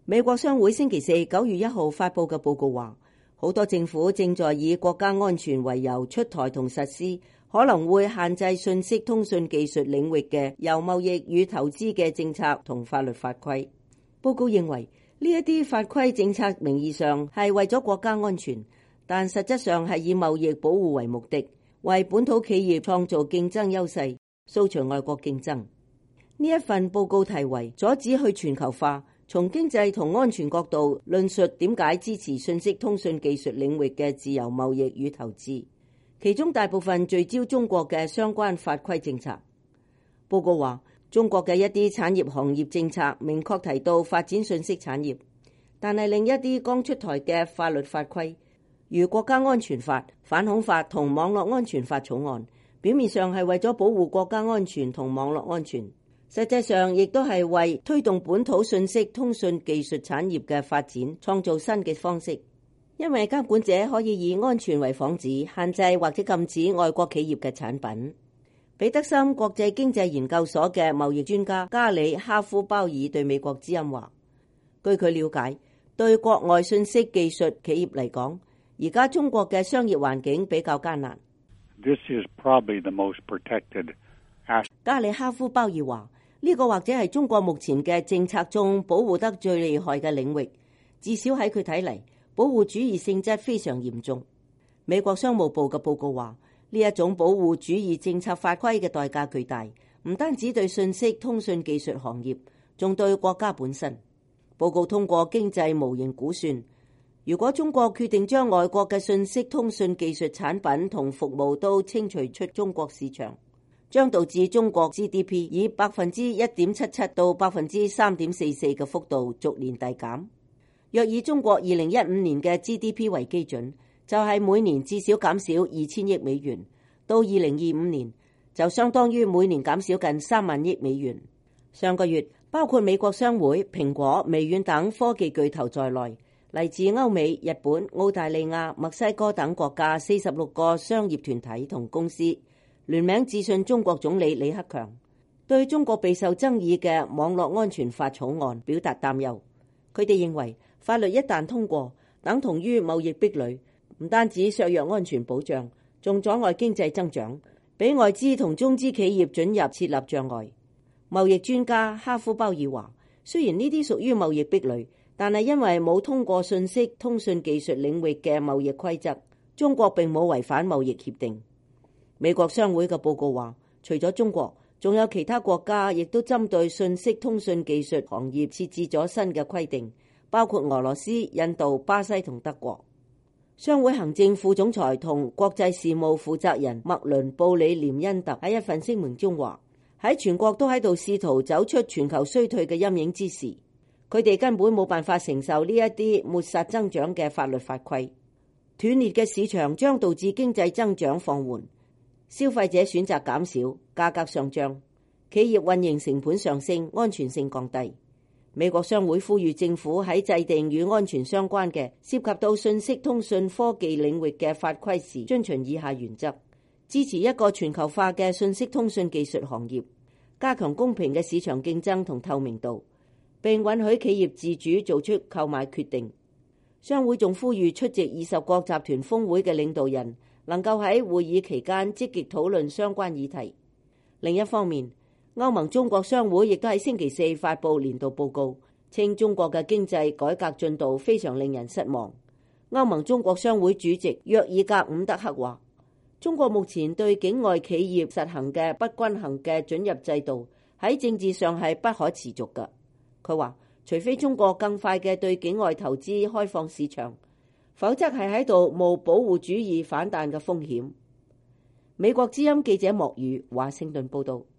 美國商會星期四9月1號發佈嘅報告話，好多政府正在以國家安全為由出台同實施可能會限制信息通訊技術領域嘅由貿易與投資嘅政策同法律法規。報告認為呢一啲法規政策名義上係為咗國家安全，但實質上係以貿易保護為目的，為本土企業創造競爭優勢，掃除外國競爭。呢一份報告題為阻止去全球化，從經濟同安全角度論述點解支持信息通訊技術領域嘅自由貿易與投資，其中大部分聚焦中國嘅相關法規政策。報告話，中國嘅一啲產業行業政策明確提到發展信息產業，但係另一啲剛出台嘅法律法規，如國家安全法、反恐法同網絡安全法草案，表面上係為咗保護國家安全同網絡安全，實際上亦都係為推動本土信息通訊技術產業嘅發展創造新嘅方式。因為監管者可以以安全為幌子，限制或者禁止外國企業嘅產品。彼得森國際經濟研究所嘅貿易專家加里哈夫鮑爾對美國之音話，據佢了解，對國外信息技術企業嚟講，而家中國嘅商業環境比較艱難。 This is probably the most protected aspect. 加里哈夫鮑爾話，呢個或者係中國目前嘅政策中保護得最厲害嘅領域，至少喺佢睇嚟，保護主義性質非常嚴重。美國商務部嘅報告話，呢一種保護主義政策法規嘅代價巨大，唔單止對信息通訊技術行業，仲對國家本身。報告通過經濟模型估算，如果中國決定將外國嘅信息通訊技術產品同服務都清除出中國市場，將導致中國 GDP 以 1.77% 到 3.44% 嘅幅度逐年遞減。若以中國2015年嘅 GDP 為基準，就係每年至少減少2000億美元，到2025年就相當於每年減少近3萬億美元。上個月，包括美國商會、蘋果、微軟等科技巨頭在內，嚟自歐美、日本、澳大利亞、墨西哥等國家46個商業團體同公司聯名致信中國總理李克強，對中國備受爭議嘅網絡安全法草案表達擔憂。佢哋認為法律一旦通過，等同於貿易壁壘，唔單止削弱安全保障，仲阻礙經濟增長，俾外資同中資企業准入設立障礙。貿易專家哈夫鮑爾話，雖然呢啲屬於貿易壁壘，但係因為冇通過信息通訊技術領域嘅貿易規則，中國並冇違反貿易協定。美國商會嘅報告話，除咗中國，仲有其他國家亦都針對信息通訊技術行業設置咗新嘅規定，包括俄羅斯、印度、巴西同德國。商會行政副總裁同國際事務負責人麥倫布里廉恩特喺一份聲明中話，喺全國都喺度試圖走出全球衰退嘅陰影之時，佢哋根本冇辦法承受呢一啲抹殺增長嘅法律法規。斷裂嘅市場將導致經濟增長放緩，消費者選擇減少，價格上漲，企業運營成本上升，安全性降低。美國商會呼籲政府喺制定與安全相關嘅涉及到信息通訊科技領域嘅法規時，遵循以下原則：支持一個全球化嘅信息通訊技術行業，加強公平嘅市場競爭同透明度，並允許企業自主做出購買決定。商會仲呼籲出席20國集團峰會嘅領導人能夠喺會議期間積極討論相關議題。另一方面，歐盟中國商會亦都喺星期四發布年度報告，稱中國嘅經濟改革進度非常令人失望。歐盟中國商會主席約爾格伍德克話，中國目前對境外企業實行嘅不均衡嘅准入制度喺政治上係不可持續嘅。佢話，除非中國更快嘅對境外投資開放市場，否則係喺度冒保護主義反彈嘅風險。美國之音記者莫宇華盛頓報道。